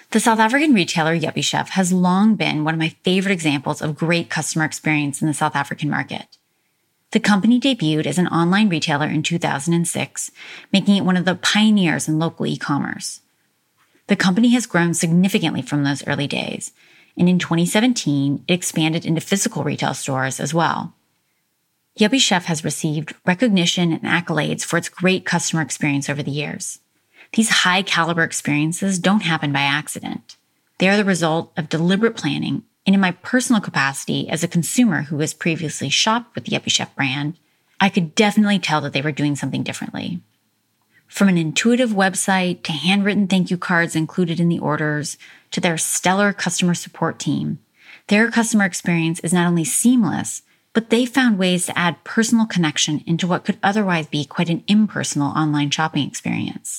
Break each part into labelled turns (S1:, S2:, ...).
S1: The South African retailer Yuppiechef has long been one of my favorite examples of great customer experience in the South African market. The company debuted as an online retailer in 2006, making it one of the pioneers in local e-commerce. The company has grown significantly from those early days, and in 2017, it expanded into physical retail stores as well. Yuppiechef has received recognition and accolades for its great customer experience over the years. These high-caliber experiences don't happen by accident. They are the result of deliberate planning, and in my personal capacity as a consumer who has previously shopped with the Yuppiechef brand, I could definitely tell that they were doing something differently. From an intuitive website to handwritten thank you cards included in the orders to their stellar customer support team, their customer experience is not only seamless, but they found ways to add personal connection into what could otherwise be quite an impersonal online shopping experience.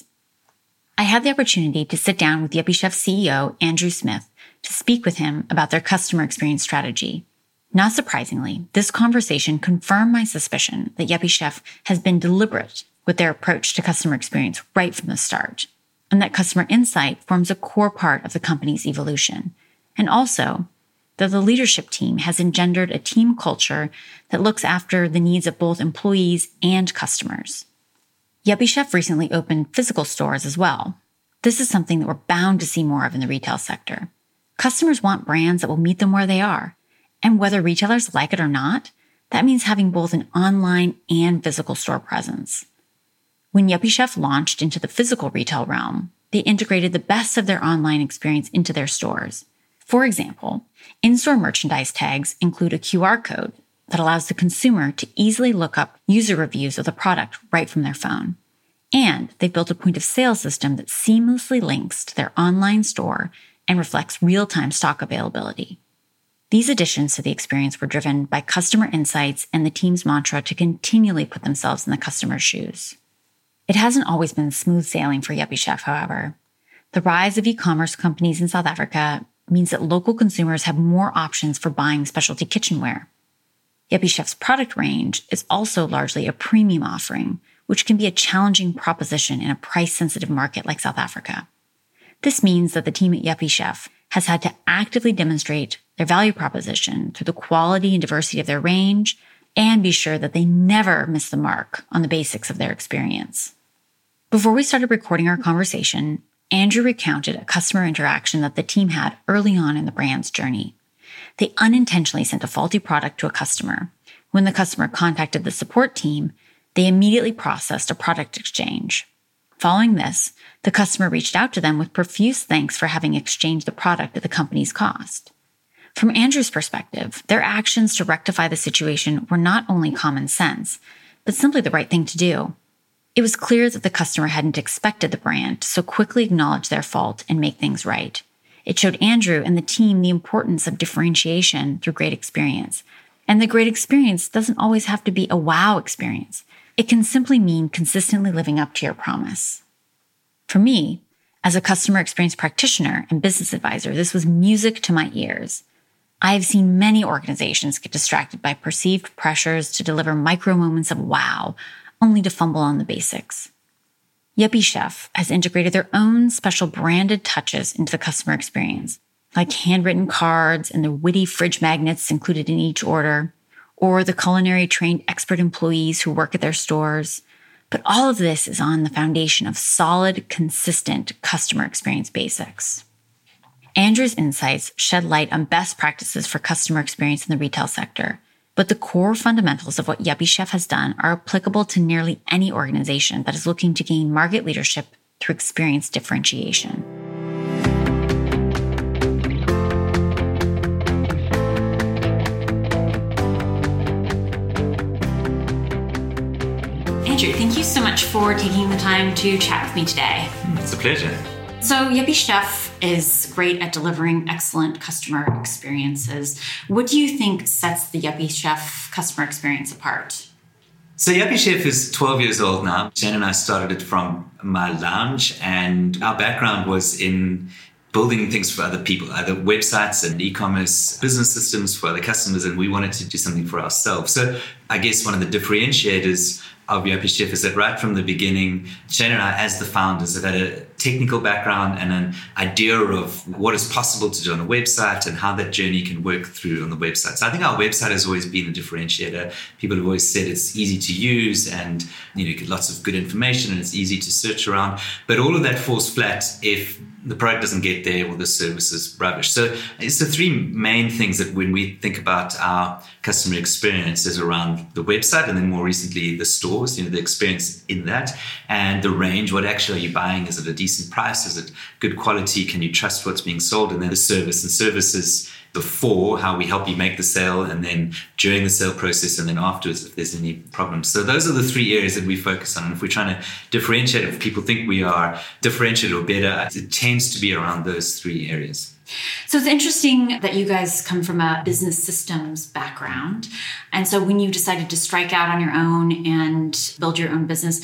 S1: I had the opportunity to sit down with Yuppiechef CEO Andrew Smith to speak with him about their customer experience strategy. Not surprisingly, this conversation confirmed my suspicion that Yuppiechef has been deliberate with their approach to customer experience right from the start, and that customer insight forms a core part of the company's evolution, and also that the leadership team has engendered a team culture that looks after the needs of both employees and customers. Yuppiechef recently opened physical stores as well. This is something that we're bound to see more of in the retail sector. Customers want brands that will meet them where they are, and whether retailers like it or not, that means having both an online and physical store presence. When Yuppiechef launched into the physical retail realm, they integrated the best of their online experience into their stores. For example, in-store merchandise tags include a QR code that allows the consumer to easily look up user reviews of the product right from their phone. And they've built a point-of-sale system that seamlessly links to their online store and reflects real-time stock availability. These additions to the experience were driven by customer insights and the team's mantra to continually put themselves in the customer's shoes. It hasn't always been smooth sailing for Yuppiechef, however. The rise of e-commerce companies in South Africa means that local consumers have more options for buying specialty kitchenware. Yuppiechef's product range is also largely a premium offering, which can be a challenging proposition in a price-sensitive market like South Africa. This means that the team at Yuppiechef has had to actively demonstrate their value proposition through the quality and diversity of their range and be sure that they never miss the mark on the basics of their experience. Before we started recording our conversation, Andrew recounted a customer interaction that the team had early on in the brand's journey. They unintentionally sent a faulty product to a customer. When the customer contacted the support team, they immediately processed a product exchange. Following this, the customer reached out to them with profuse thanks for having exchanged the product at the company's cost. From Andrew's perspective, their actions to rectify the situation were not only common sense, but simply the right thing to do. It was clear that the customer hadn't expected the brand to so quickly acknowledge their fault and make things right. It showed Andrew and the team the importance of differentiation through great experience. And the great experience doesn't always have to be a wow experience. It can simply mean consistently living up to your promise. For me, as a customer experience practitioner and business advisor, this was music to my ears. I have seen many organizations get distracted by perceived pressures to deliver micro moments of wow, only to fumble on the basics. Yuppiechef has integrated their own special branded touches into the customer experience, like handwritten cards and the witty fridge magnets included in each order, or the culinary trained expert employees who work at their stores. But all of this is on the foundation of solid, consistent customer experience basics. Andrew's insights shed light on best practices for customer experience in the retail sector, but the core fundamentals of what Yuppiechef has done are applicable to nearly any organization that is looking to gain market leadership through experience differentiation. Andrew, thank you so much for taking the time to chat with me today.
S2: It's a pleasure.
S1: So Yuppiechef is great at delivering excellent customer experiences. What do you think sets the Yuppiechef customer experience apart?
S2: So Yuppiechef is 12 years old now. Jen and I started it from my lounge, and our background was in building things for other people, either websites and e-commerce business systems for other customers, and we wanted to do something for ourselves. So I guess one of the differentiators of Yuppiechef is that right from the beginning, Shane and I, as the founders, have had a technical background and an idea of what is possible to do on a website and how that journey can work through on the website. So I think our website has always been a differentiator. People have always said it's easy to use and you get lots of good information and it's easy to search around. But all of that falls flat if the product doesn't get there or the service is rubbish. So it's the three main things that when we think about our customer experience is around the website and then more recently the stores, the experience in that and the range. What actually are you buying? Is it a decent price? Is it good quality? Can you trust what's being sold? And then the service and services before, how we help you make the sale, and then during the sale process, and then afterwards if there's any problems. So those are the three areas that we focus on. And if we're trying to differentiate, if people think we are differentiated or better, it tends to be around those three areas.
S1: So it's interesting that you guys come from a business systems background. And so when you decided to strike out on your own and build your own business,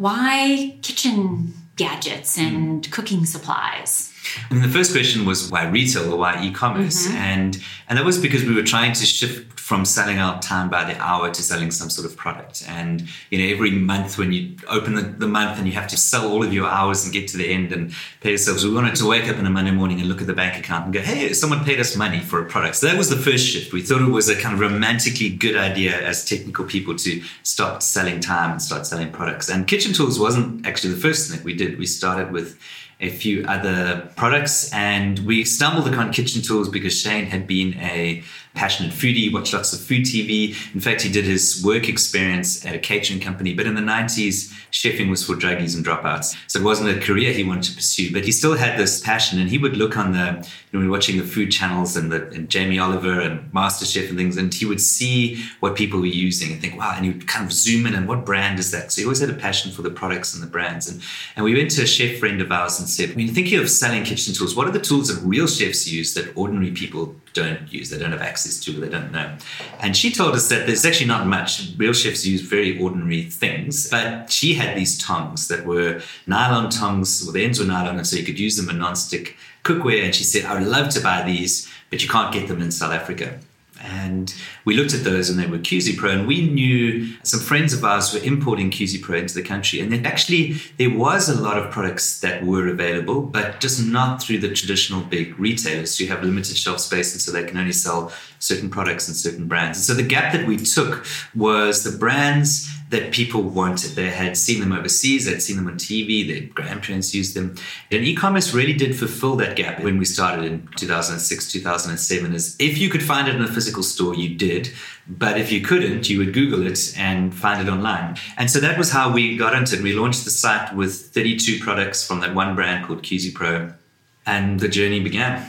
S1: why kitchen gadgets and cooking supplies?
S2: And the first question was why retail or why e-commerce? Mm-hmm. And that was because we were trying to shift from selling our time by the hour to selling some sort of product. And, every month when you open the month and you have to sell all of your hours and get to the end and pay yourselves, we wanted to wake up on a Monday morning and look at the bank account and go, hey, someone paid us money for a product. So that was the first shift. We thought it was a kind of romantically good idea as technical people to stop selling time and start selling products. And kitchen tools wasn't actually the first thing that we did. We started with a few other products and we stumbled upon kitchen tools because Shane had been a passionate foodie, watched lots of food TV. In fact, he did his work experience at a catering company, but in the 90s, chefing was for druggies and dropouts. So it wasn't a career he wanted to pursue, but he still had this passion and he would look on we were watching the food channels and Jamie Oliver and MasterChef and things, and he would see what people were using and think, wow, and he would kind of zoom in and what brand is that? So he always had a passion for the products and the brands. And we went to a chef friend of ours and said, when you're thinking of selling kitchen tools, what are the tools that real chefs use that ordinary people don't use, they don't have access to, they don't know? And she told us that there's actually not much. Real chefs use very ordinary things, but she had these tongs that were nylon tongs, or the ends were nylon, and so you could use them in non-stick cookware. And she said, I would love to buy these, but you can't get them in South Africa. And we looked at those and they were QZ Pro, and we knew some friends of ours were importing QZ Pro into the country. And then actually there was a lot of products that were available, but just not through the traditional big retailers who have limited shelf space, and so they can only sell certain products and certain brands. And so the gap that we took was the brands that people wanted. They had seen them overseas, they'd seen them on TV, their grandparents used them. And e-commerce really did fulfill that gap when we started in 2006, 2007, is if you could find it in a physical store, you did. But if you couldn't, you would Google it and find it online. And so that was how we got into it. We launched the site with 32 products from that one brand called QZ Pro, and the journey began.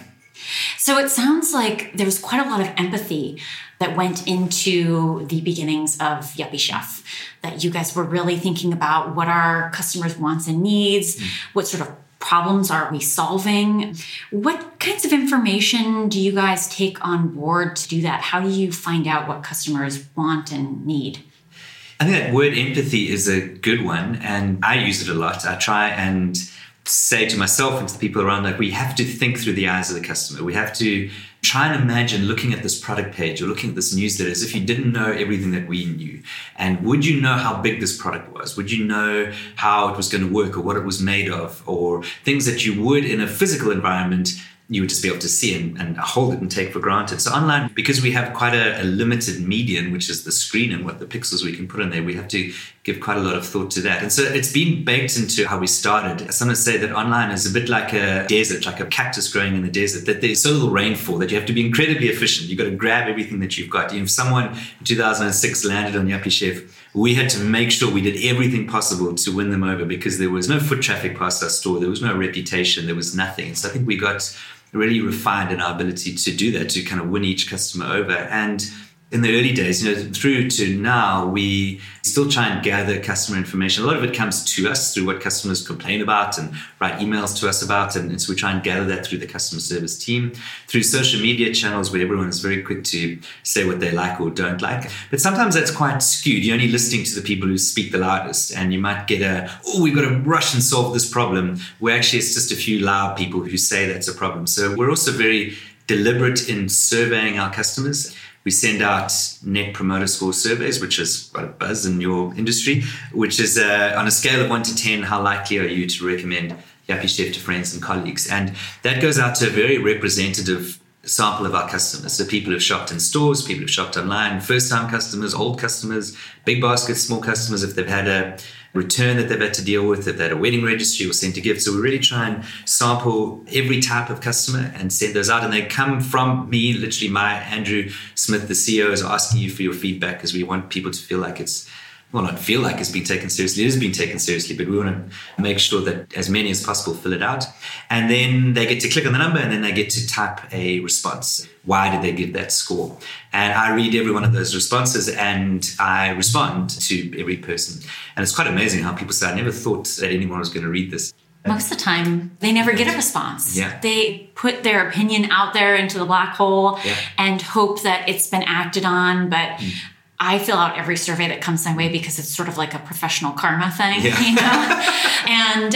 S1: So it sounds like there was quite a lot of empathy that went into the beginnings of Yuppiechef, that you guys were really thinking about what our customers' wants and needs, what sort of problems are we solving? What kinds of information do you guys take on board to do that? How do you find out what customers want and need?
S2: I think that word empathy is a good one, and I use it a lot. I try and say to myself and to the people around that we have to think through the eyes of the customer. We have to try and imagine looking at this product page or looking at this newsletter as if you didn't know everything that we knew. And would you know how big this product was? Would you know how it was going to work or what it was made of, or things that you would in a physical environment you would just be able to see and hold it and take for granted. So online, because we have quite a limited median, which is the screen and what the pixels we can put in there, we have to give quite a lot of thought to that. And so it's been baked into how we started. Some would say that online is a bit like a desert, like a cactus growing in the desert, that there's so little rainfall that you have to be incredibly efficient. You've got to grab everything that you've got. If someone in 2006 landed on Yuppiechef, we had to make sure we did everything possible to win them over because there was no foot traffic past our store. There was no reputation. There was nothing. And so I think we got really refined in our ability to do that, to kind of win each customer over. And in the early days, through to now, we still try and gather customer information. A lot of it comes to us through what customers complain about and write emails to us about. And so we try and gather that through the customer service team, through social media channels where everyone is very quick to say what they like or don't like. But sometimes that's quite skewed. You're only listening to the people who speak the loudest, and you might get we've got to rush and solve this problem, where actually it's just a few loud people who say that's a problem. So we're also very deliberate in surveying our customers. We send out Net Promoter Score surveys, which is quite a buzz in your industry, which is on a scale of 1 to 10, how likely are you to recommend Yuppiechef to friends and colleagues? And that goes out to a very representative sample of our customers. So people who've shopped in stores, people who've shopped online, first-time customers, old customers, big baskets, small customers, if they've had a return that they've had to deal with, if they had a wedding registry or sent a gift. So we really try and sample every type of customer and send those out. And they come from me, literally Andrew Smith, the CEO, is asking you for your feedback, because we want people to feel like it's, well, not feel like it's being taken seriously. It is being taken seriously, but we want to make sure that as many as possible fill it out. And then they get to click on the number, and then they get to type a response. Why did they give that score? And I read every one of those responses, and I respond to every person. And it's quite amazing how people say, I never thought that anyone was going to read this.
S1: Most of the time, they never get a response.
S2: Yeah.
S1: They put their opinion out there into the black hole
S2: Yeah.
S1: and hope that it's been acted on, but I fill out every survey that comes my way because it's sort of like a professional karma thing,
S2: Yeah.
S1: you know? And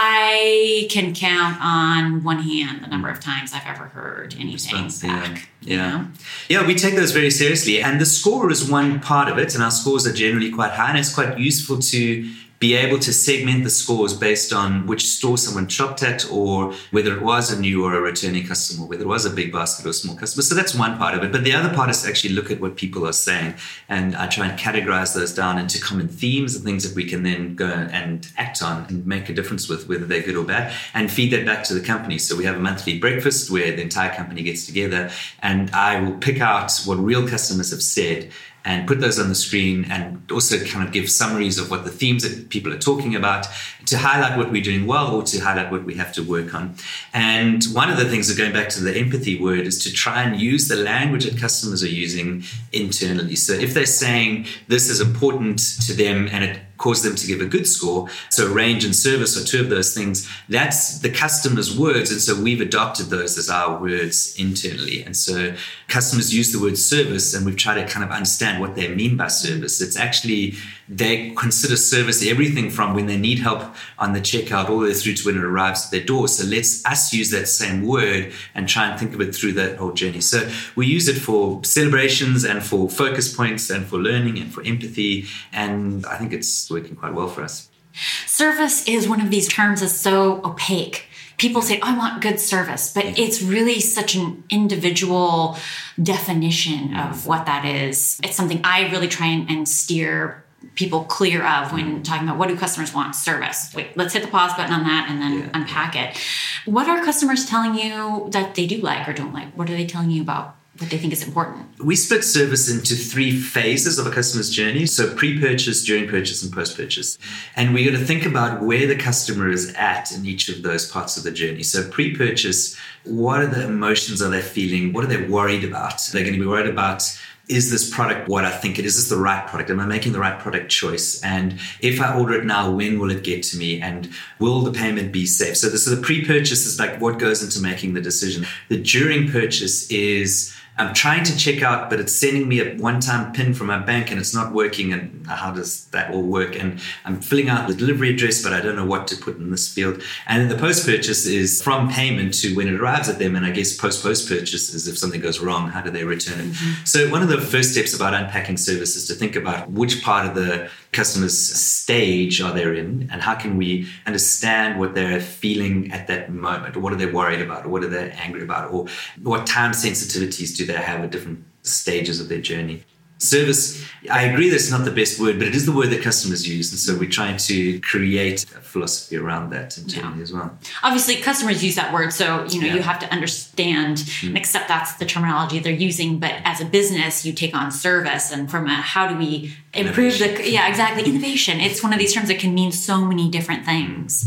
S1: I can count on one hand the number of times I've ever heard anything back. You know?
S2: Yeah, we take those very seriously. And the score is one part of it, and our scores are generally quite high, and it's quite useful to be able to segment the scores based on which store someone shopped at, or whether it was a new or a returning customer, whether it was a big basket or a small customer. So that's one part of it. But the other part is to actually look at what people are saying. And I try and categorize those down into common themes and things that we can then go and act on and make a difference with, whether they're good or bad, and feed that back to the company. So we have a monthly breakfast where the entire company gets together, and I will pick out what real customers have said and put those on the screen, and also kind of give summaries of what the themes that people are talking about, to highlight what we're doing well or to highlight what we have to work on. And one of the things, that going back to the empathy word, is to try and use the language that customers are using internally. So if they're saying this is important to them and it caused them to give a good score, so range and service are two of those things, that's the customer's words. And so we've adopted those as our words internally. And so customers use the word service, and we've tried to kind of understand what they mean by service. It's actually, they consider service everything from when they need help on the checkout all the way through to when it arrives at their door. So let's us use that same word and try and think of it through that whole journey. So we use it for celebrations and for focus points and for learning and for empathy. And I think it's working quite well for us.
S1: Service is one of these terms that's so opaque. People say, I want good service, but it's really such an individual definition of what that is. It's something I really try and steer people clear of when talking about what do customers want? Service. Wait, let's hit the pause button on that and then unpack it. What are customers telling you that they do like or don't like? What are they telling you about what they think is important?
S2: We split service into 3 phases of a customer's journey. So pre-purchase, during purchase, and post-purchase. And we're going to think about where the customer is at in each of those parts of the journey. So pre-purchase, what are the emotions are they feeling? What are they worried about? They're going to be worried about, is this product what I think it is? Is this the right product? Am I making the right product choice? And if I order it now, when will it get to me? And will the payment be safe? So the pre-purchase is like what goes into making the decision. The during purchase is, I'm trying to check out, but it's sending me a one-time PIN from my bank and it's not working. And how does that all work? And I'm filling out the delivery address, but I don't know what to put in this field. And then the post-purchase is from payment to when it arrives at them. And I guess post-purchase is if something goes wrong, how do they return it? Mm-hmm. So one of the first steps about unpacking service is to think about which part of the customer's stage are they in, and how can we understand what they're feeling at that moment, or what are they worried about, or what are they angry about, or what time sensitivities do they have at different stages of their journey. Service, I agree that's not the best word, but it is the word that customers use. And so we're trying to create a philosophy around that internally as well.
S1: Obviously, customers use that word. So, you have to understand and accept that's the terminology they're using. But as a business, you take on service. And from a how do we improve innovation. It's one of these terms that can mean so many different things.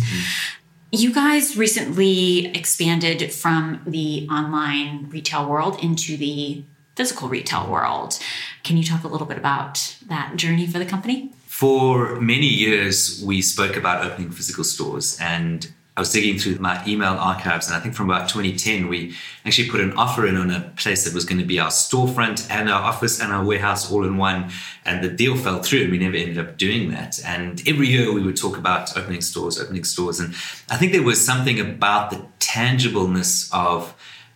S1: You guys recently expanded from the online retail world into the physical retail world. Can you talk a little bit about that journey for the company?
S2: For many years, we spoke about opening physical stores, and I was digging through my email archives, and I think from about 2010, we actually put an offer in on a place that was going to be our storefront and our office and our warehouse all in one. And the deal fell through, and we never ended up doing that. And every year we would talk about opening stores. And I think there was something about the tangibleness of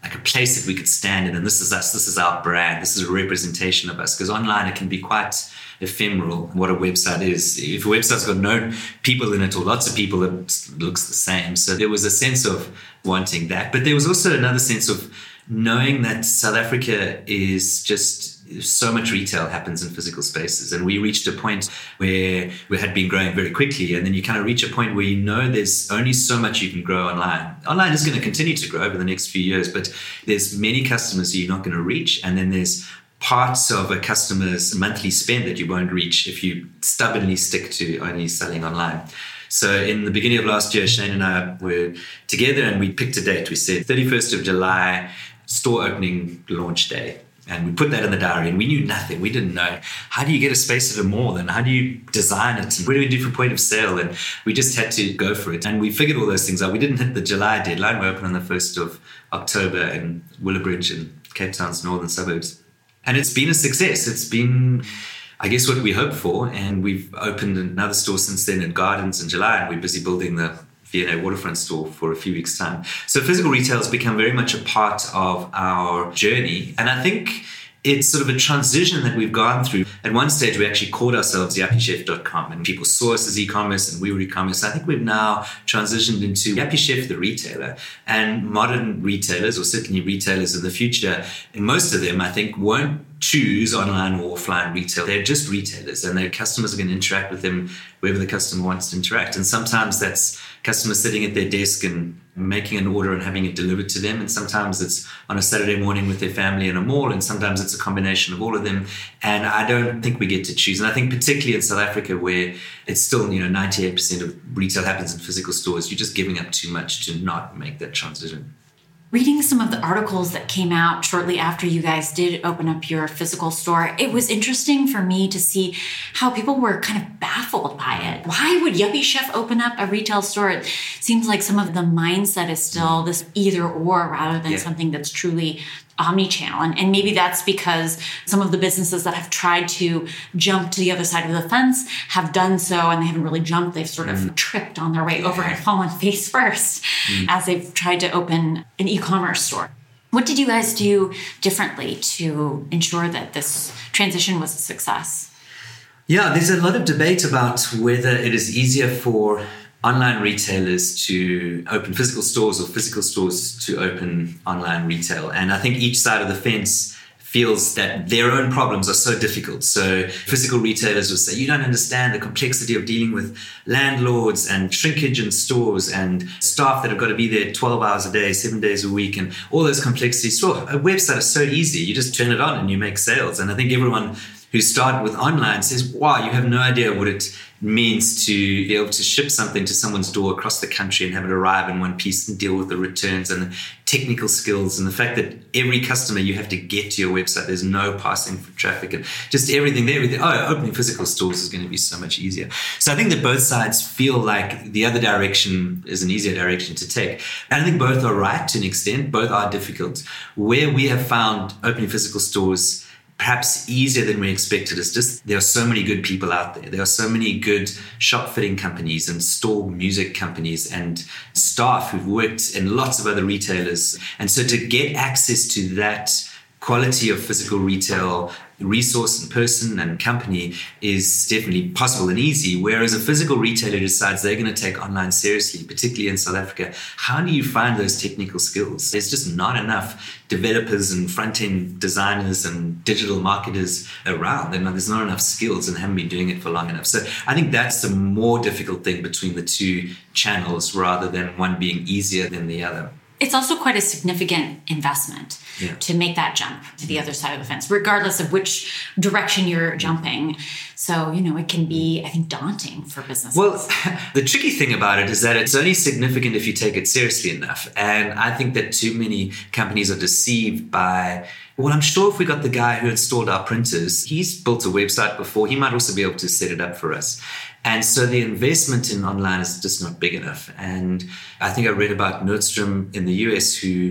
S2: like a place that we could stand in, and this is us, this is our brand, this is a representation of us. Because online it can be quite ephemeral what a website is. If a website's got no people in it or lots of people, it looks the same. So there was a sense of wanting that. But there was also another sense of knowing that South Africa is just so much retail happens in physical spaces. And we reached a point where we had been growing very quickly. And then you kind of reach a point where you know there's only so much you can grow online. Online is going to continue to grow over the next few years, but there's many customers you're not going to reach. And then there's parts of a customer's monthly spend that you won't reach if you stubbornly stick to only selling online. So in the beginning of last year, Shane and I were together and we picked a date. We said 31st of July, store opening launch day. And we put that in the diary and we knew nothing. We didn't know. How do you get a space at a mall? And how do you design it? And what do we do for point of sale? And we just had to go for it. And we figured all those things out. We didn't hit the July deadline. We opened on the 1st of October in Willowbridge in Cape Town's northern suburbs. And it's been a success. It's been, I guess, what we hoped for. And we've opened another store since then at Gardens in July. And we're busy building the V&A waterfront store for a few weeks' time. So physical retail has become very much a part of our journey. And I think it's sort of a transition that we've gone through. At one stage, we actually called ourselves YuppieChef.com, and people saw us as e-commerce and we were e-commerce. I think we've now transitioned into YuppieChef, the retailer, and modern retailers, or certainly retailers in the future, and most of them, I think, won't choose online or offline retail. They're just retailers, and their customers are going to interact with them wherever the customer wants to interact. And sometimes that's customers sitting at their desk and making an order and having it delivered to them. And sometimes it's on a Saturday morning with their family in a mall. And sometimes it's a combination of all of them. And I don't think we get to choose. And I think particularly in South Africa, where it's still, 98% of retail happens in physical stores, you're just giving up too much to not make that transition.
S1: Reading some of the articles that came out shortly after you guys did open up your physical store, it was interesting for me to see how people were kind of baffled by it. Why would YuppieChef open up a retail store? It seems like some of the mindset is still this either or rather than something that's truly omni-channel. And maybe that's because some of the businesses that have tried to jump to the other side of the fence have done so, and they haven't really jumped. They've sort of tripped on their way over and fallen face first as they've tried to open an e-commerce store. What did you guys do differently to ensure that this transition was a success?
S2: Yeah, there's a lot of debate about whether it is easier for online retailers to open physical stores or physical stores to open online retail. And I think each side of the fence feels that their own problems are so difficult. So physical retailers will say, you don't understand the complexity of dealing with landlords and shrinkage in stores and staff that have got to be there 12 hours a day, 7 days a week, and all those complexities. So a website is so easy. You just turn it on and you make sales. And I think everyone who started with online says, wow, you have no idea what it means to be able to ship something to someone's door across the country and have it arrive in one piece and deal with the returns and the technical skills and the fact that every customer you have to get to your website. There's no passing for traffic and just everything there. Opening physical stores is going to be so much easier. So I think that both sides feel like the other direction is an easier direction to take. And I think both are right to an extent. Both are difficult. Where we have found opening physical stores perhaps easier than we expected is just there are so many good people out there. There are so many good shop fitting companies and store music companies and staff who've worked in lots of other retailers. And so to get access to that quality of physical retail resource and person and company is definitely possible and easy. Whereas a physical retailer decides they're going to take online seriously, particularly in South Africa, how do you find those technical skills? There's just not enough developers and front-end designers and digital marketers around. There's not enough skills and haven't been doing it for long enough. So I think that's the more difficult thing between the two channels rather than one being easier than the other.
S1: It's also quite a significant investment to make that jump to the other side of the fence, regardless of which direction you're jumping. So, it can be, I think, daunting for businesses.
S2: Well, the tricky thing about it is that it's only significant if you take it seriously enough. And I think that too many companies are deceived by, well, I'm sure if we got the guy who installed our printers, he's built a website before, he might also be able to set it up for us. And so the investment in online is just not big enough. And I think I read about Nordstrom in the US who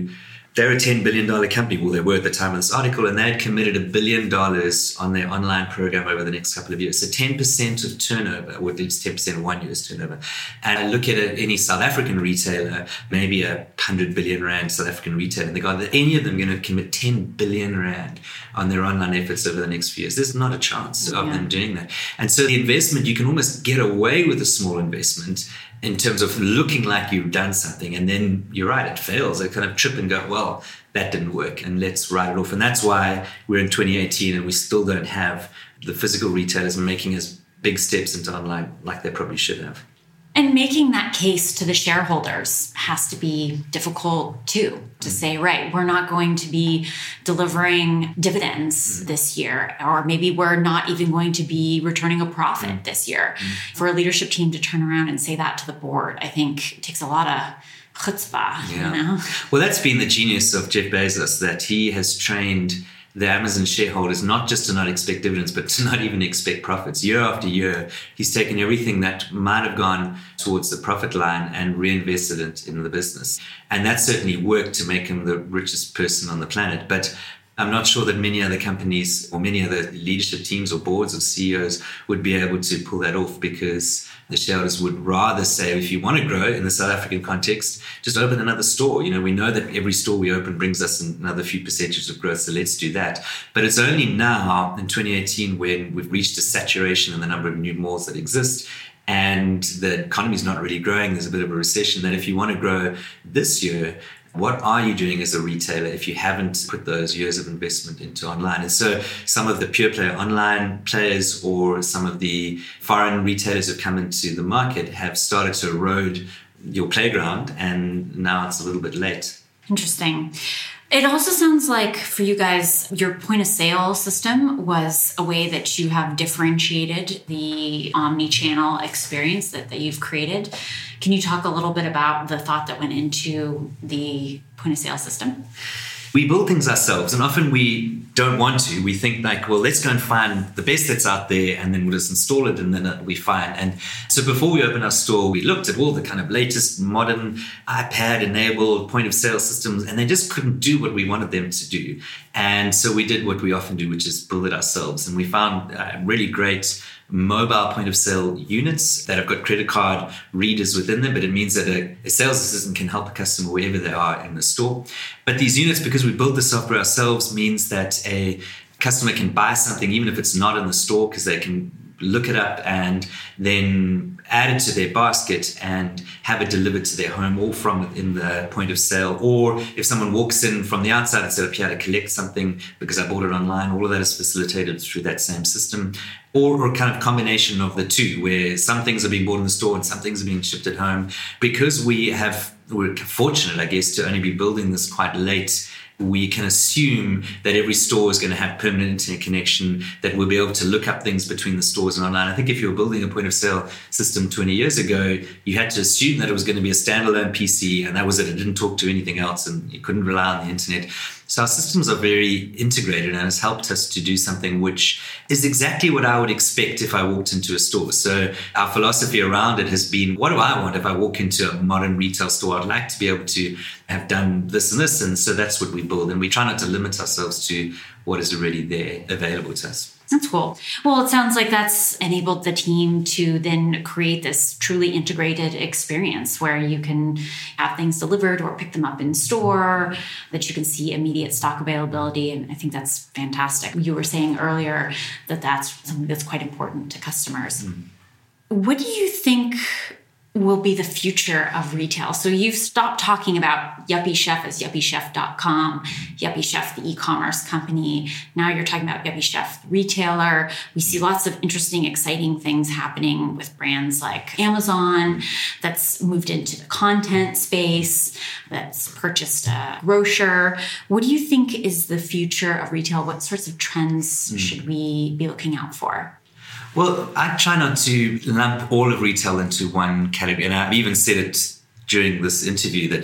S2: they're a $10 billion company. Well, they were at the time of this article, and they had committed $1 billion on their online program over the next couple of years. So 10% of turnover, or at least 10% of 1 year's turnover. And I look at any South African retailer, maybe a 100 billion rand South African retailer, and they go, are any of them going to commit 10 billion rand on their online efforts over the next few years? There's not a chance of them doing that. And so the investment, you can almost get away with a small investment in terms of looking like you've done something. And then you're right, it fails. They kind of trip and go, well, that didn't work, and let's write it off. And that's why we're in 2018 and we still don't have the physical retailers making as big steps into online like they probably should have.
S1: And making that case to the shareholders has to be difficult too, to say, right, we're not going to be delivering dividends this year, or maybe we're not even going to be returning a profit this year. For a leadership team to turn around and say that to the board, I think it takes a lot of chutzpah, you know?
S2: Well, that's been the genius of Jeff Bezos, that he has trained the Amazon shareholders not just to not expect dividends, but to not even expect profits. Year after year, he's taken everything that might have gone towards the profit line and reinvested it in the business. And that certainly worked to make him the richest person on the planet. But I'm not sure that many other companies or many other leadership teams or boards or CEOs would be able to pull that off, because the shareholders would rather say, if you want to grow in the South African context, just open another store. You know, we know that every store we open brings us another few percentages of growth, so let's do that. But it's only now in 2018 when we've reached a saturation in the number of new malls that exist, and the economy is not really growing, there's a bit of a recession, that if you want to grow this year, what are you doing as a retailer if you haven't put those years of investment into online? And so some of the pure player online players or some of the foreign retailers who've come into the market have started to erode your playground, and now it's a little bit late.
S1: Interesting. It also sounds like for you guys, your point of sale system was a way that you have differentiated the omni-channel experience that you've created. Can you talk a little bit about the thought that went into the point of sale system?
S2: We build things ourselves, and often we don't want to. We think like, well, let's go and find the best that's out there, and then we'll just install it, and then it'll be fine. And so before we opened our store, we looked at all the kind of latest modern iPad-enabled point-of-sale systems, and they just couldn't do what we wanted them to do. And so we did what we often do, which is build it ourselves. And we found really great mobile point-of-sale units that have got credit card readers within them, but it means that a sales assistant can help a customer wherever they are in the store. But these units, because we built the software ourselves, means that a customer can buy something even if it's not in the store, because they can look it up and then add it to their basket and have it delivered to their home, or from within the point of sale. Or if someone walks in from the outside and said, "Up here to collect something because I bought it online," all of that is facilitated through that same system. Or a kind of combination of the two, where some things are being bought in the store and some things are being shipped at home. Because we're fortunate, I guess, to only be building this quite late, we can assume that every store is going to have permanent internet connection, that we'll be able to look up things between the stores and online. I think if you were building a point of sale system 20 years ago, you had to assume that it was going to be a standalone PC, and that was it. It didn't talk to anything else, and you couldn't rely on the internet. So our systems are very integrated, and it's helped us to do something which is exactly what I would expect if I walked into a store. So our philosophy around it has been, what do I want if I walk into a modern retail store? I'd like to be able to have done this and this. And so that's what we build. And we try not to limit ourselves to what is already there available to us.
S1: That's cool. Well, it sounds like that's enabled the team to then create this truly integrated experience where you can have things delivered or pick them up in store, that you can see immediate stock availability. And I think that's fantastic. You were saying earlier that that's something that's quite important to customers. What do you think will be the future of retail? So you've stopped talking about Yuppiechef as yuppiechef.com, Yuppiechef, the e-commerce company. Now you're talking about Yuppiechef, the retailer. We see lots of interesting, exciting things happening with brands like Amazon that's moved into the content space, that's purchased a grocer. What do you think is the future of retail? What sorts of trends should we be looking out for?
S2: Well, I try not to lump all of retail into one category. And I've even said it during this interview that,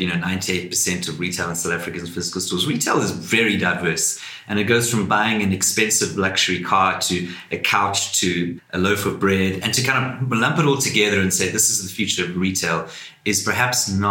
S2: 98% of retail in South Africa is physical stores. Retail is very diverse. And it goes from buying an expensive luxury car to a couch to a loaf of bread. And to kind of lump it all together and say this is the future of retail is perhaps not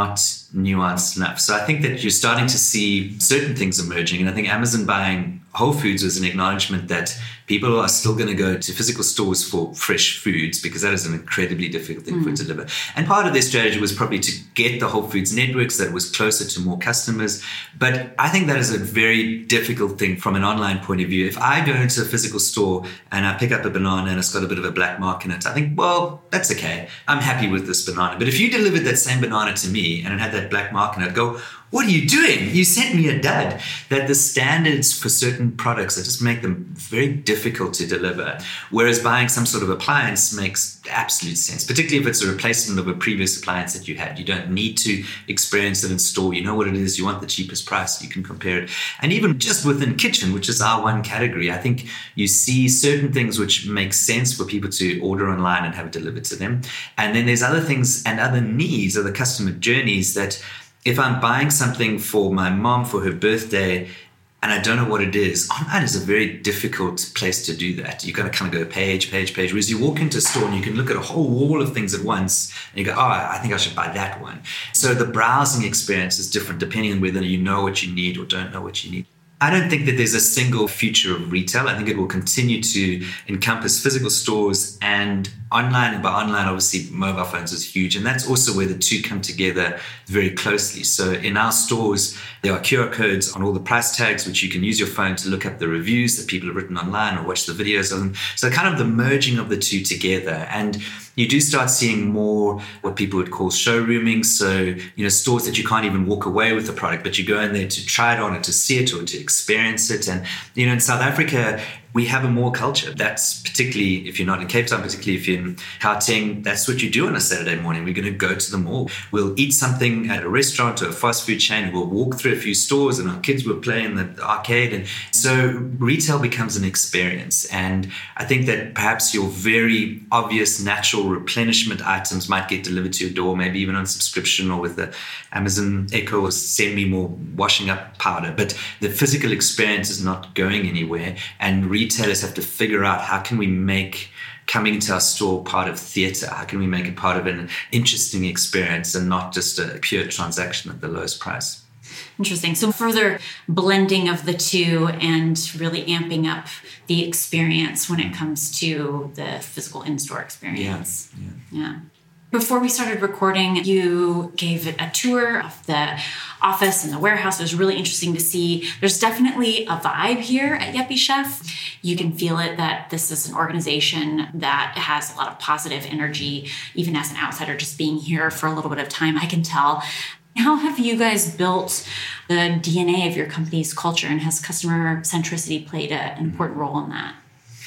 S2: nuanced enough. So I think that you're starting to see certain things emerging. And I think Amazon buying Whole Foods was an acknowledgement that people are still going to go to physical stores for fresh foods because that is an incredibly difficult thing for it to deliver. And part of their strategy was probably to get the Whole Foods network so that it was closer to more customers. But I think that is a very difficult thing from an online point of view. If I go into a physical store and I pick up a banana and it's got a bit of a black mark in it, I think, well, that's okay. I'm happy with this banana. But if you delivered that same banana to me and it had that black mark in it, I'd go, what are you doing? You sent me a dud. That the standards for certain products that just make them very difficult to deliver. Whereas buying some sort of appliance makes absolute sense, particularly if it's a replacement of a previous appliance that you had. You don't need to experience it in store. You know what it is. You want the cheapest price. You can compare it. And even just within kitchen, which is our one category, I think you see certain things which make sense for people to order online and have it delivered to them. And then there's other things and other needs or the customer journeys that if I'm buying something for my mom for her birthday and I don't know what it is, online is a very difficult place to do that. You've got to kind of go page. Whereas you walk into a store and you can look at a whole wall of things at once and you go, oh, I think I should buy that one. So the browsing experience is different depending on whether you know what you need or don't know what you need. I don't think that there's a single future of retail. I think it will continue to encompass physical stores and online. And by online, obviously, mobile phones is huge. And that's also where the two come together very closely. So in our stores, there are QR codes on all the price tags, which you can use your phone to look up the reviews that people have written online or watch the videos of them. So kind of the merging of the two together. And you do start seeing more what people would call showrooming. So, stores that you can't even walk away with the product, but you go in there to try it on or to see it or to experience it. And, in South Africa, we have a mall culture. That's particularly if you're not in Cape Town, particularly if you're in Gauteng, that's what you do on a Saturday morning. We're going to go to the mall. We'll eat something at a restaurant or a fast food chain. We'll walk through a few stores and our kids will play in the arcade. And so retail becomes an experience. And I think that perhaps your very obvious natural replenishment items might get delivered to your door, maybe even on subscription or with the Amazon Echo or send me more washing up powder. But the physical experience is not going anywhere. And retailers have to figure out how can we make coming into our store part of theatre? How can we make it part of an interesting experience and not just a pure transaction at the lowest price?
S1: Interesting. So further blending of the two and really amping up the experience when it comes to the physical in-store experience. Yeah. Before we started recording, you gave a tour of the office and the warehouse. It was really interesting to see. There's definitely a vibe here at Yuppiechef. You can feel it that this is an organization that has a lot of positive energy. Even as an outsider, just being here for a little bit of time, I can tell. How have you guys built the DNA of your company's culture, and has customer centricity played an important role in that?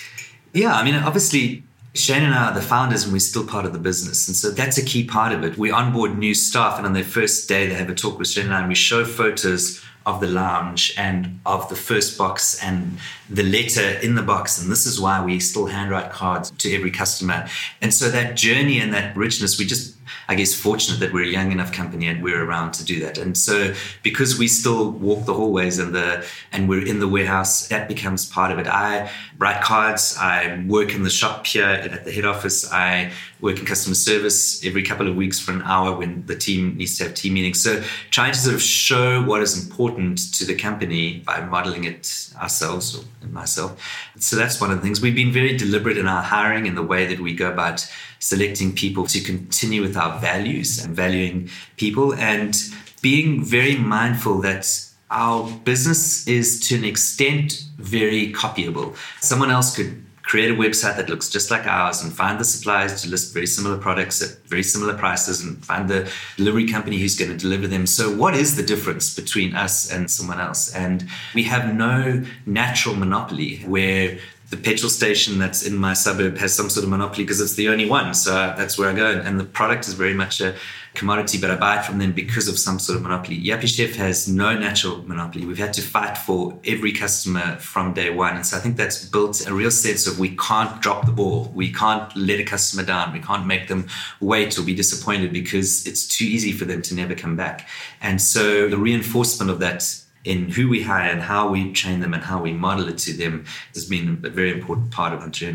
S2: Yeah, obviously, Shane and I are the founders and we're still part of the business. And so that's a key part of it. We onboard new staff and on their first day they have a talk with Shane and I and we show photos of the lounge and of the first box and the letter in the box. And this is why we still handwrite cards to every customer. And so that journey and that richness, we just, I guess, fortunate that we're a young enough company and we're around to do that. And so because we still walk the hallways and we're in the warehouse, that becomes part of it. I write cards. I work in the shop here at the head office. I work in customer service every couple of weeks for an hour when the team needs to have team meetings. So trying to sort of show what is important to the company by modeling it ourselves or myself. So that's one of the things. We've been very deliberate in our hiring and the way that we go about selecting people to continue with our values and valuing people and being very mindful that our business is to an extent very copyable. Someone else could create a website that looks just like ours and find the suppliers to list very similar products at very similar prices and find the delivery company who's going to deliver them. So what is the difference between us and someone else? And we have no natural monopoly where the petrol station that's in my suburb has some sort of monopoly because it's the only one. So that's where I go. And the product is very much a commodity, but I buy it from them because of some sort of monopoly. Yuppiechef has no natural monopoly. We've had to fight for every customer from day one. And so I think that's built a real sense of we can't drop the ball. We can't let a customer down. We can't make them wait or be disappointed because it's too easy for them to never come back. And so the reinforcement of that in who we hire and how we train them and how we model it to them has been a very important part of our journey.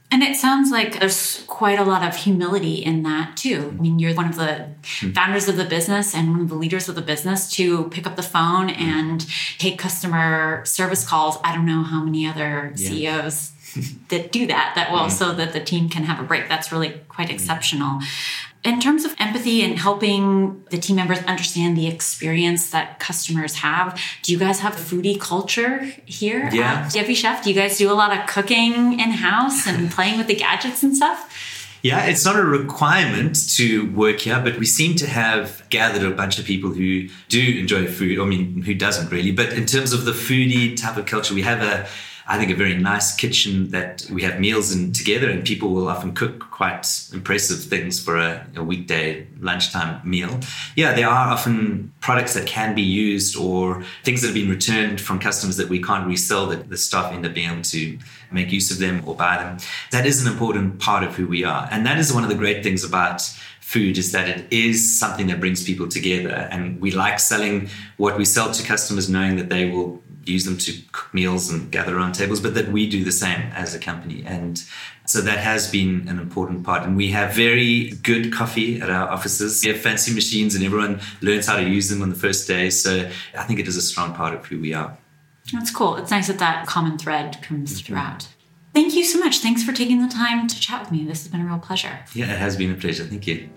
S1: And it sounds like there's quite a lot of humility in that too. I mean, you're one of the founders of the business and one of the leaders of the business to pick up the phone and take customer service calls. I don't know how many other CEOs that do that will so that the team can have a break. That's really quite exceptional. In terms of empathy and helping the team members understand the experience that customers have, do you guys have a foodie culture here at Yuppie Chef? Do you guys do a lot of cooking in-house and playing with the gadgets and stuff?
S2: Yeah, it's not a requirement to work here, but we seem to have gathered a bunch of people who do enjoy food. I mean, who doesn't really? But in terms of the foodie type of culture, we have I think a very nice kitchen that we have meals in together, and people will often cook quite impressive things for a weekday lunchtime meal. Yeah, there are often products that can be used or things that have been returned from customers that we can't resell that the staff end up being able to make use of them or buy them. That is an important part of who we are. And that is one of the great things about food, is that it is something that brings people together. And we like selling what we sell to customers, knowing that they will use them to cook meals and gather around tables, but that we do the same as a company. And so that has been an important part. And we have very good coffee at our offices. We have fancy machines and everyone learns how to use them on the first day. So I think it is a strong part of who we are.
S1: That's cool. It's nice that common thread comes throughout. Thank you so much. Thanks for taking the time to chat with me. This has been a real pleasure.
S2: Yeah, it has been a pleasure. Thank you.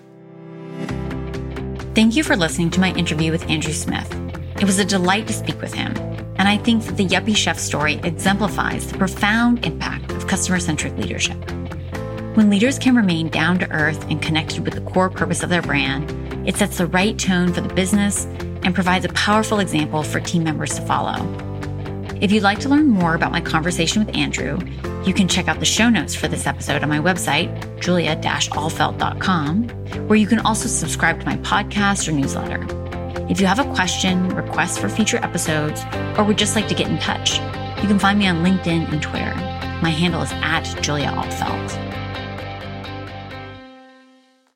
S1: Thank you for listening to my interview with Andrew Smith. It was a delight to speak with him. And I think that the Yuppie Chef story exemplifies the profound impact of customer-centric leadership. When leaders can remain down to earth and connected with the core purpose of their brand, it sets the right tone for the business and provides a powerful example for team members to follow. If you'd like to learn more about my conversation with Andrew, you can check out the show notes for this episode on my website, julia-alfelt.com, where you can also subscribe to my podcast or newsletter. If you have a question, request for future episodes, or would just like to get in touch, you can find me on LinkedIn and Twitter. My handle is @JuliaAlfelt.